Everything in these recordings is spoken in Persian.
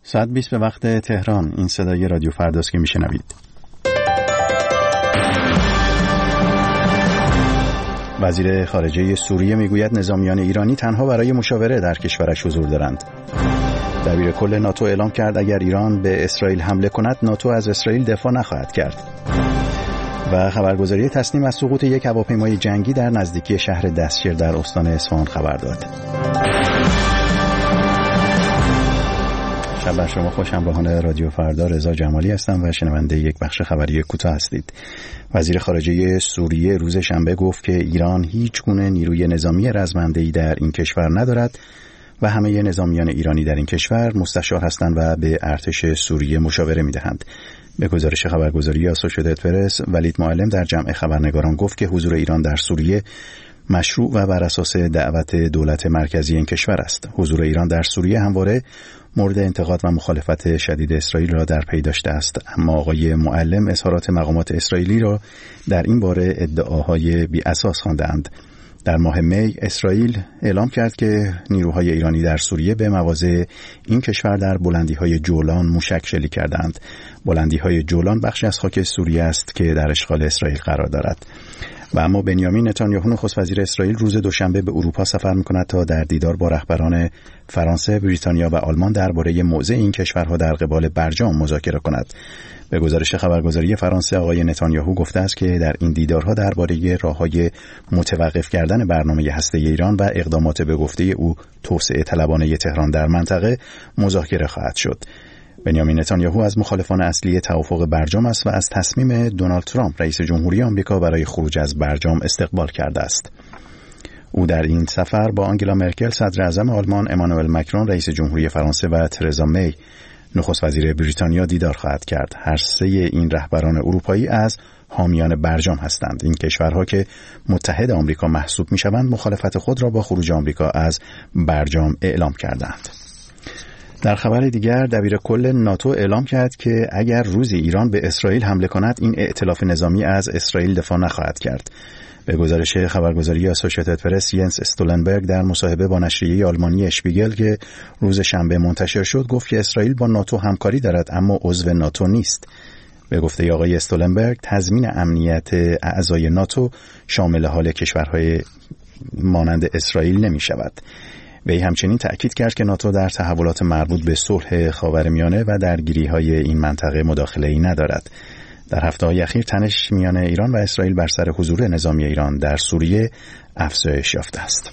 ساعت 20 به وقت تهران. این صدای رادیو فرداست که میشنوید. وزیر خارجه سوریه میگوید نظامیان ایرانی تنها برای مشاوره در کشورش حضور دارند. دبیر کل ناتو اعلام کرد اگر ایران به اسرائیل حمله کند ناتو از اسرائیل دفاع نخواهد کرد. و خبرگزاری تسنیم از سقوط یک هواپیمای جنگی در نزدیکی شهر دستشیر در استان اصفهان خبر داد. شب بر شما خوش. همراهان رادیو فردا رضا جمالی هستم و شنونده یک بخش خبری کوتاه هستید. وزیر خارجه سوریه روز شنبه گفت که ایران هیچ گونه نیروی نظامی رزمنده‌ای در این کشور ندارد و همه نظامیان ایرانی در این کشور مستشار هستند و به ارتش سوریه مشاوره می‌دهند. به گزارش خبرگزاری آسوشییتد پرس، ولید معلم در جمع خبرنگاران گفت که حضور ایران در سوریه مشروع و بر اساس دعوت دولت مرکزی این کشور است. حضور ایران در سوریه همواره مورد انتقاد و مخالفت شدید اسرائیل را در پی داشته است، اما آقای معلم اظهارات مقامات اسرائیلی را در این باره ادعاهای بی اساس خواندند. در ماه می اسرائیل اعلام کرد که نیروهای ایرانی در سوریه به مواضع این کشور در بلندی‌های جولان موشک شلیک کردند. بلندی‌های جولان بخشی از خاک سوریه است که در اشغال اسرائیل قرار دارد. و اما بنیامین نتانیاهو نخست وزیر اسرائیل روز دوشنبه به اروپا سفر می‌کند تا در دیدار با رهبران فرانسه، بریتانیا و آلمان درباره موضع این کشورها در قبال برجام مذاکره کند. به گزارش خبرگزاری فرانسه، آقای نتانیاهو گفته است که در این دیدارها درباره راه‌های متوقف کردن برنامه هسته‌ای ایران و اقدامات به گفته او توسعه طلبانه تهران در منطقه مذاکره خواهد شد. بنیامین نتانیاهو از مخالفان اصلی توافق برجام است و از تصمیم دونالد ترامپ رئیس جمهوری آمریکا برای خروج از برجام استقبال کرده است. او در این سفر با آنگلا مرکل صدر اعظم آلمان، امانوئل مکرون رئیس جمهوری فرانسه و ترزا می نخست وزیر بریتانیا دیدار خواهد کرد. هر سه این رهبران اروپایی از حامیان برجام هستند. این کشورها که متحد آمریکا محسوب می‌شوند مخالفت خود را با خروج آمریکا از برجام اعلام کردند. در خبر دیگر، دبیر کل ناتو اعلام کرد که اگر روزی ایران به اسرائیل حمله کند این ائتلاف نظامی از اسرائیل دفاع نخواهد کرد. به گزارش خبرگزاری آسوشییتد پرس، ینس استولنبرگ در مصاحبه با نشریه آلمانی اشپیگل که روز شنبه منتشر شد گفت که اسرائیل با ناتو همکاری دارد اما عضو ناتو نیست. به گفته آقای استولنبرگ تضمین امنیت اعضای ناتو شامل حال کشورهای مانند اسرائیل نمی شود. وی همچنین تأکید کرد که ناتو در تحولات مربوط به صلح خاورمیانه و درگیری‌های این منطقه مداخله‌ای ندارد. در هفته‌های اخیر تنش میان ایران و اسرائیل بر سر حضور نظامی ایران در سوریه افزایش یافته است.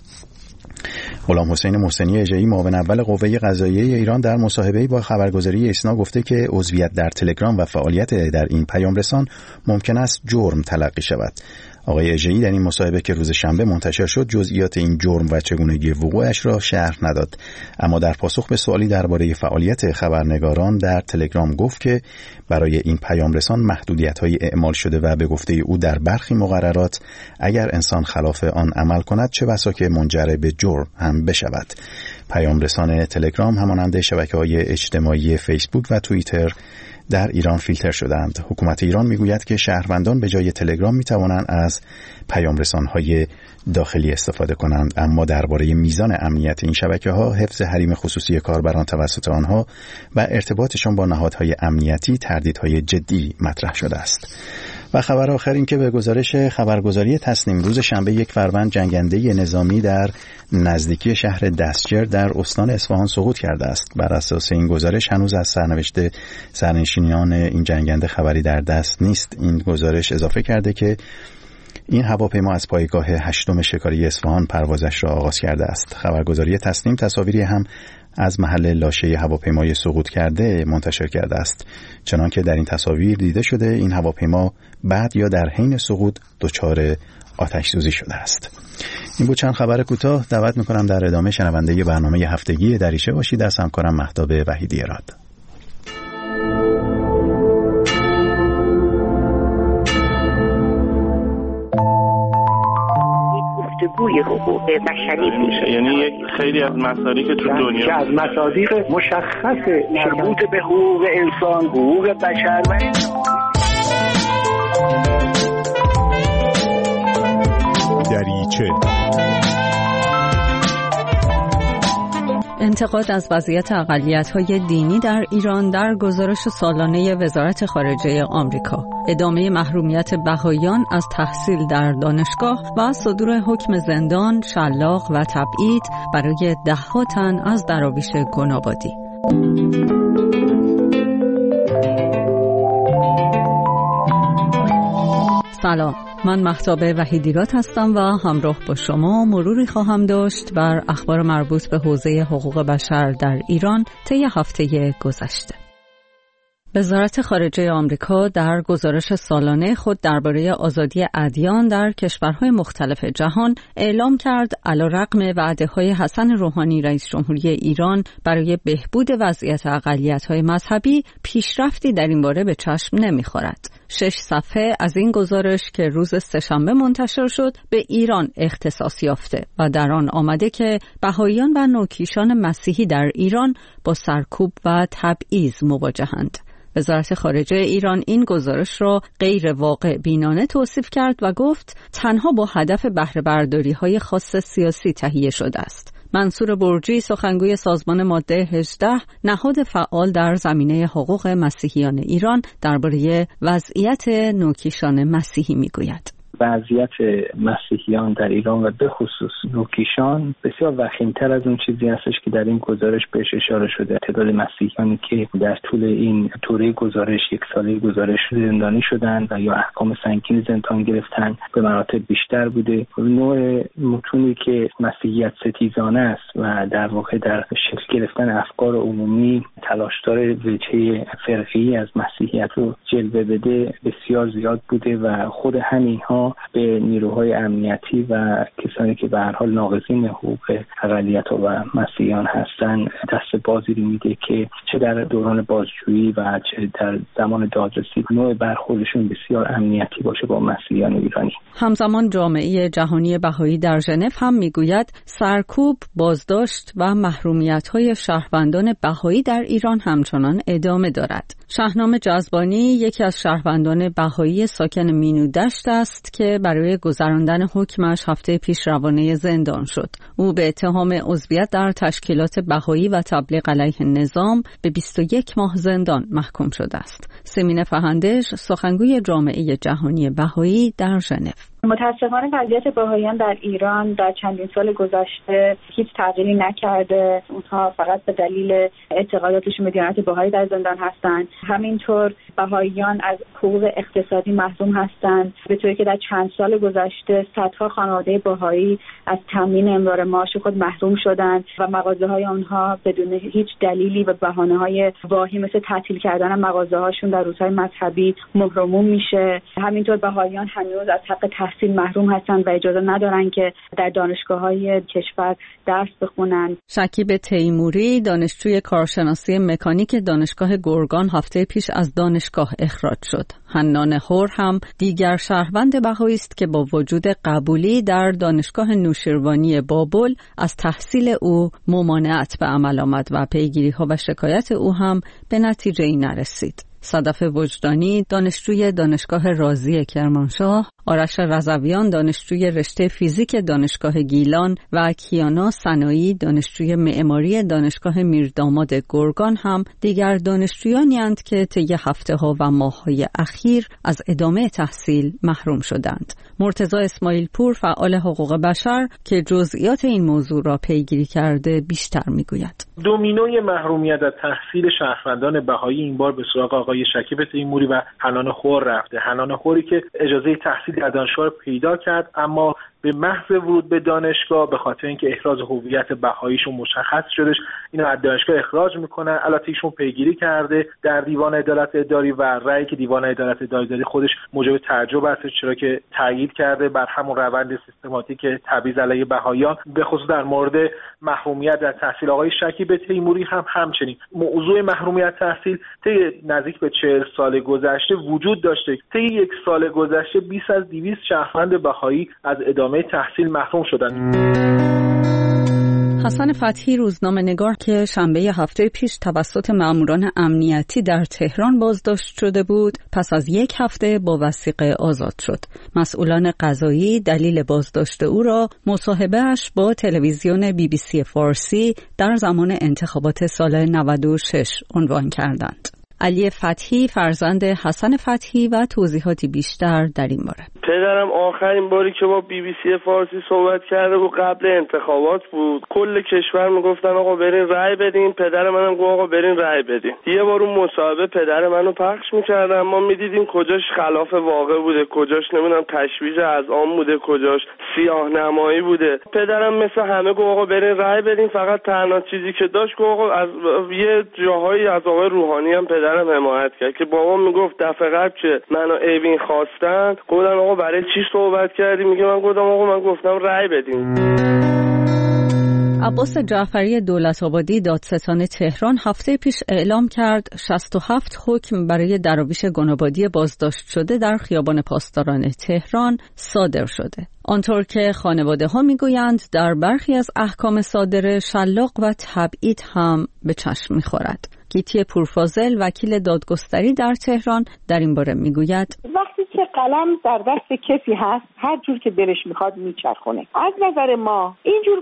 غلام حسین محسنی اژه‌ای معاون اول قوه قضاییه ایران در مصاحبه‌ای با خبرگزاری ایسنا گفته که عضویت در تلگرام و فعالیت در این پیامرسان ممکن است جرم تلقی شود. آقای اژه‌ای در این مصاحبه که روز شنبه منتشر شد جزئیات این جرم و چگونگی وقوعش را شرح نداد، اما در پاسخ به سوالی درباره فعالیت خبرنگاران در تلگرام گفت که برای این پیامرسان محدودیت‌های اعمال شده و به گفته او در برخی مقررات اگر انسان خلاف آن عمل کند چه بسا که منجر به جرم هم بشود. پیامرسان تلگرام همانند شبکه‌های اجتماعی فیسبوک و توییتر در ایران فیلتر شدند. حکومت ایران میگوید که شهروندان به جای تلگرام میتوانند از پیامرسان‌های داخلی استفاده کنند، اما درباره میزان امنیت این شبکه‌ها، حفظ حریم خصوصی کاربران توسط آنها و ارتباطشان با نهادهای امنیتی تردیدهای جدی مطرح شده است. و خبر آخر این که به گزارش خبرگزاری تسنیم روز شنبه 1 فروند جنگنده نظامی در نزدیکی شهر دستشیر در استان اصفهان سقوط کرده است. بر اساس این گزارش هنوز از سرنوشت سرنشینان این جنگنده خبری در دست نیست. این گزارش اضافه کرده که این هواپیما از پایگاه 8 شکاری اصفهان پروازش را آغاز کرده است. خبرگزاری تسنیم تصاویری هم از محل لاشه هواپیمای سقوط کرده منتشر کرده است. چنانکه در این تصاویر دیده شده این هواپیما بعد یا در حین سقوط دچار آتش سوزی شده است. این بود چند خبر کوتاه. دعوت می‌کنم در ادامه شنونده برنامه هفتگی دریچه باشید از همکارم مهتاب وحیدی راد. گفتگوی حقوق بشری میشه، یعنی یک خیلی از مصادیق تو دنیا که از مصادیق مشخص مربوط به حقوق انسان، حقوق بشر و دریچه. انتقاد از وضعیت اقلیت‌های دینی در ایران در گزارش سالانه وزارت خارجه آمریکا، ادامه محرومیت بهائیان از تحصیل در دانشگاه و صدور حکم زندان، شلاق و تبعید برای ده‌ها تن از دراویش گنابادی. سلام، من مهتاب وحیدیراد هستم و همراه با شما مروری خواهم داشت بر اخبار مربوط به حوزه حقوق بشر در ایران طی هفته گذشته. وزارت خارجه آمریکا در گزارش سالانه خود درباره آزادی ادیان در کشورهای مختلف جهان اعلام کرد علیرغم وعده‌های حسن روحانی رئیس جمهوری ایران برای بهبود وضعیت اقلیت‌های مذهبی، پیشرفتی در این باره به چشم نمی‌خورد. 6 صفحه از این گزارش که روز سه‌شنبه منتشر شد به ایران اختصاص یافته و در آن آمده که بهائیان و نوکیشان مسیحی در ایران با سرکوب و تبعیض مواجهند. وزارت خارجه ایران این گزارش را غیر واقع بینانه توصیف کرد و گفت تنها با هدف بهره برداری‌های خاص سیاسی تهیه شده است. منصور برجی، سخنگوی سازمان ماده 18، نهاد فعال در زمینه حقوق مسیحیان ایران، درباره وضعیت نوکیشان مسیحی میگوید. وضعیت مسیحیان در ایران و به خصوص نوکیشان بسیار وخیم‌تر از اون چیزی هستش که در این گزارش بهش اشاره شده. تعداد مسیحیانی که در طول این دوره گزارش، یک ساله گزارش، زندانی شدن و یا احکام سنگین زندان گرفتن به مراتب بیشتر بوده. نوع متونی که مسیحیت ستیزانه است و در واقع در شکل گرفتن افکار عمومی تلاشدار وجهه فرقی از مسیحیت رو جلوه بده بسیار زیاد بوده و خود همینها به نیروهای امنیتی و کسانی که به هر حال ناقضین حقوق اقلیت‌ها و مسیحیان هستن دست بازی میده که چه در دوران بازجویی و چه در زمان دادرسی نوع برخوردشون بسیار امنیتی باشه با مسیحیان ایرانی. همزمان جامعه جهانی بهایی در ژنو هم میگوید سرکوب، بازداشت و محرومیت‌های شهروندان بهایی در ایران همچنان ادامه دارد. شاهنامه جذبانی یکی از شهروندان بهایی ساکن مینودشت است که برای گذراندن حکمش هفته پیش روانه زندان شد. او به اتهام عضویت در تشکیلات بهایی و تبلیغ علیه نظام به 21 ماه زندان محکوم شده است. سمینه فهندش، سخنگوی جامعه جهانی بهایی در ژنو: متاسفانه وضعیت بهائیان در ایران در چندین سال گذشته هیچ تغییری نکرده. اونها فقط به دلیل اعتقاداتشون به دیانت بهایی در زندان هستند. همینطور بهائیان از حقوق اقتصادی محروم هستند، به طوری که در چند سال گذشته صدها خانواده بهایی از تامین امرار معاش خود محروم شدند و مغازه‌های آنها بدون هیچ دلیلی و بهانه‌های واهی مثل تعطیل کردن مغازه‌هاشون در روزهای مذهبی مهرموم میشه. همینطور بهائیان هنوز از حق تحصیل محروم هستند و اجازه ندارن که در دانشگاه‌های کشور درس بخونن. شکیب تیموری، دانشجوی کارشناسی مکانیک دانشگاه گرگان، هفته پیش از دانشگاه اخراج شد. حنان هور هم دیگر شهروند بهایی است که با وجود قبولی در دانشگاه نوشیروانی بابل از تحصیل او ممانعت به عمل آمد و پیگیری‌ها و شکایت او هم به نتیجه‌ای نرسید. صدف وجدانی، دانشجوی دانشگاه رازی کرمانشاه، آرش رضویان، دانشجوی رشته فیزیک دانشگاه گیلان و کیانا سنایی، دانشجوی معماری دانشگاه میرداماد گرگان هم دیگر دانشجویانی اند که طی هفته‌ها و ماه‌های اخیر از ادامه تحصیل محروم شدند. مرتضی اسماعیل پور، فعال حقوق بشر که جزئیات این موضوع را پیگیری کرده، بیشتر میگوید. دومینوی محرومیت از تحصیل شهروندان بهایی این بار به سراغ آقای شکیب تیموری و حنان خور رفته. حنان خوری که اجازه تحصیل در دانشگاه پیدا کرد، اما به محض ورود به دانشگاه به خاطر اینکه احراز هویت بهاییشون مشخص شدش، اینو از دانشگاه اخراج میکنن. البته ایشون پیگیری کرده در دیوان عدالت اداری و رأیی که دیوان عدالت اداری خودش موجب تعجب است، چرا که تایید کرده بر همون روند سیستماتیک تبعیض علیه بهاییان به خصوص در مورد محرومیت در تحصیل. آقای شکیب تیموری هم همچنین موضوع محرومیت تحصیل طی نزدیک به 40 سال گذشته وجود داشته. طی یک سال گذشته 20 از 200 شهروند بهایی از ادامه تحصیل محروم شدند. حسن فتحی روزنامه‌نگار که شنبه هفته پیش توسط ماموران امنیتی در تهران بازداشت شده بود، پس از یک هفته با وثیقه آزاد شد. مسئولان قضایی دلیل بازداشت او را مصاحبه‌اش با تلویزیون BBC فارسی در زمان انتخابات سال 96 عنوان کردند. علی فتحی فرزند حسن فتحی و توضیحاتی بیشتر در این باره. پدرم آخرین باری که با BBC فارسی صحبت کرده بود قبل انتخابات بود. کل کشور میگفتن آقا برین رأی بدین. پدر منم گفت آقا برین رأی بدین. یه بار اون مصاحبه پدر منو پخش می‌کردن، ما می‌دیدیم کجاش خلاف واقع بوده، کجاش نمیدونم تشویش از عام بوده، کجاش سیاه نمایی بوده. پدرم مثل همه گفت آقا برین رأی بدین. فقط تنها چیزی که داشت گفت آقا از یه جاهایی از آقای روحانی هم پدرم حمایت کرد که بابا میگفت دفعه قبل که منو اوین خواستن گفتن آقا برای چی صحبت کردی؟ میگه من گفتم آقا من گفتم رأی بدین. عباس جعفری دولت‌آبادی دادستان تهران هفته پیش اعلام کرد 67 حکم برای دراویش گنابادی بازداشت شده در خیابان پاسداران تهران صادر شده. آنطور که خانواده‌ها میگویند در برخی از احکام صادره شلاق و تبعید هم به چشم می‌خورد. گیتی پورفاضل وکیل دادگستری در تهران در این باره میگوید وقتی که قلم در دست کسی هست هر جور که دلش میخواد میچرخونه. از نظر ما اینجور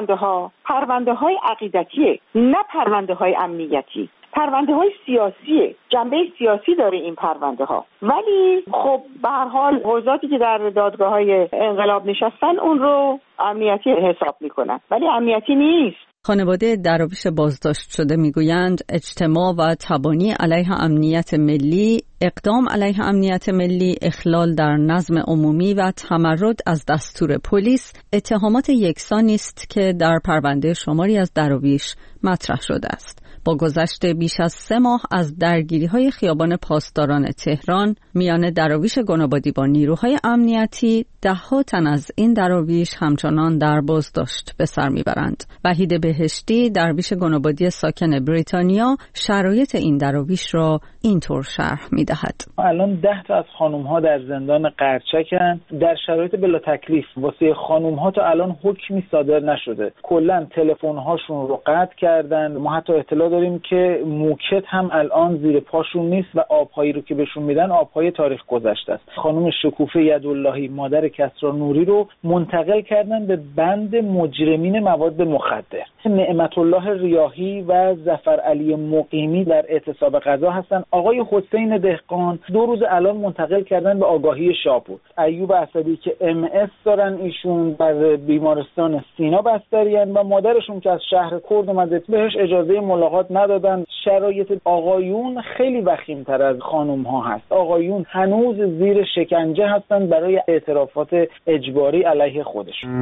پرونده های عقیدتیه، نه پرونده های امنیتی. پرونده های سیاسیه، جنبه سیاسی داره این پرونده ها، ولی خب به هر حال حوزاتی که در دادگاه های انقلاب نشستن اون رو امنیتی حساب میکنن، ولی امنیتی نیست. خانواده دراویش بازداشت شده میگویند اجتماع و تبانی علیه امنیت ملی، اقدام علیه امنیت ملی، اخلال در نظم عمومی و تمرد از دستور پلیس اتهامات یکسانی است که در پرونده شماری از دراویش مطرح شده است. با گذشت بیش از 3 ماه از درگیری‌های خیابان پاسداران تهران میان دراویش گنابادی با نیروهای امنیتی، 10 تن از این دراویش همچنان در بازداشت به سر میبرند. وحید بهشتی درویش گنابادی ساکن بریتانیا شرایط این دراویش را اینطور شرح میدهد. الان 10 تا از خانم‌ها در زندان قرچکن در شرایط بلا تکلیف. واسه خانم‌ها تا الان حکمی صادر نشده. کلاً تلفن‌هاشون رو قطع کردن. ما حتی اطلاع داریم که موکت هم الان زیر پاشون نیست و آب‌هایی رو که بهشون میدن آب‌های تاریخ گذشته است. خانم شکوفه یداللهی مادر کسری نوری رو منتقل کردن به بند مجرمین مواد مخدر. نعمت الله ریاحی و ظفر علی مقیمی در اعتصاب غذا هستن. آقای حسین دهقان 2 روز الان منتقل کردن به آگاهی شاپور. ایوب اسدی که MS دارن، ایشون در بیمارستان سینا بستریان و مادرشون که از شهر کرد اومده بهش اجازه ملاقات ندادن. شرایط آقایون خیلی وخیم‌تر از خانم‌ها هست. آقایون هنوز زیر شکنجه هستن برای اعترافات اجباری علیه خودشون.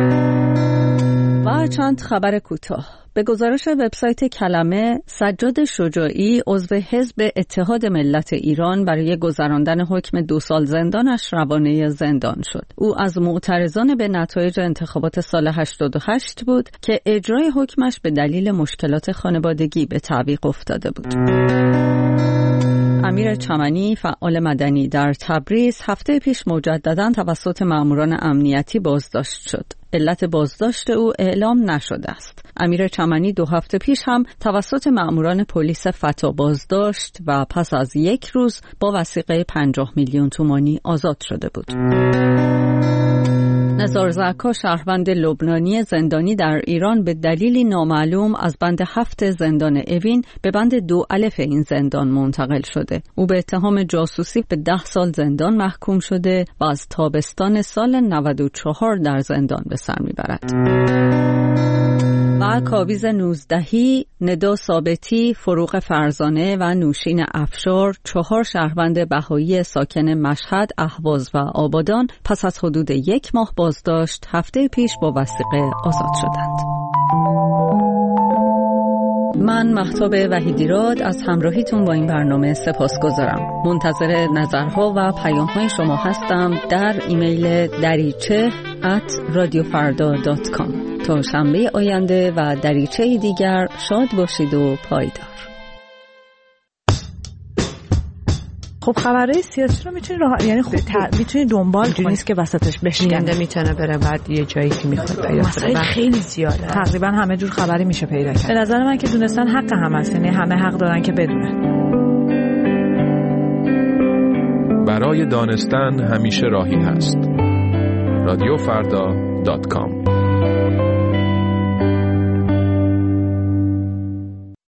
و چند خبر کوتاه. به گزارش وبسایت کلمه، سجاد شجاعی عضو حزب اتحاد ملت ایران برای گذراندن حکم 2 سال زندانش روانه زندان شد. او از معترضان به نتایج انتخابات سال 88 بود که اجرای حکمش به دلیل مشکلات خانوادگی به تعویق افتاده بود. امیر چمنی فعال مدنی در تبریز هفته پیش مجدداً توسط ماموران امنیتی بازداشت شد. علت بازداشت او اعلام نشده است. امیر چمنی 2 هفته پیش هم توسط ماموران پلیس فتا بازداشت و پس از 1 روز با وثیقه 50 میلیون تومانی آزاد شده بود. نزار زکا شهروند لبنانی زندانی در ایران به دلیلی نامعلوم از بند 7 زندان اوین به بند 2 الف این زندان منتقل شده. او به اتهام جاسوسی به 10 سال زندان محکوم شده و از تابستان سال 94 در زندان به سر میبرد. و کاویز 19، ندا ثابتی، فروغ فرزانه و نوشین افشار 4 شهروند بهایی ساکن مشهد، اهواز و آبادان پس از حدود 1 ماه بازداشت هفته پیش با وثیقه آزاد شدند. من مهتاب وحیدیراد از همراهیتون با این برنامه سپاسگزارم. منتظر نظرها و پیام‌های شما هستم در ایمیل dariche@radiofarda.com. تا شنبه آینده و دریچه دیگر شاد باشید و پایدار. خب خبرهای سیاسی رو میتونی یعنی خب میتونی دنبال کنی، نیست که وسطش بشکنه، میتونه بره بعد یه جایی که میخواد پیدا کنه. خیلی زیاده، تقریبا همه جور خبری میشه پیدا کرد. به نظر من که دونستن حق همه است، یعنی همه حق دارن که بدونن. برای دانستن همیشه راهی هست. رادیوفردا.com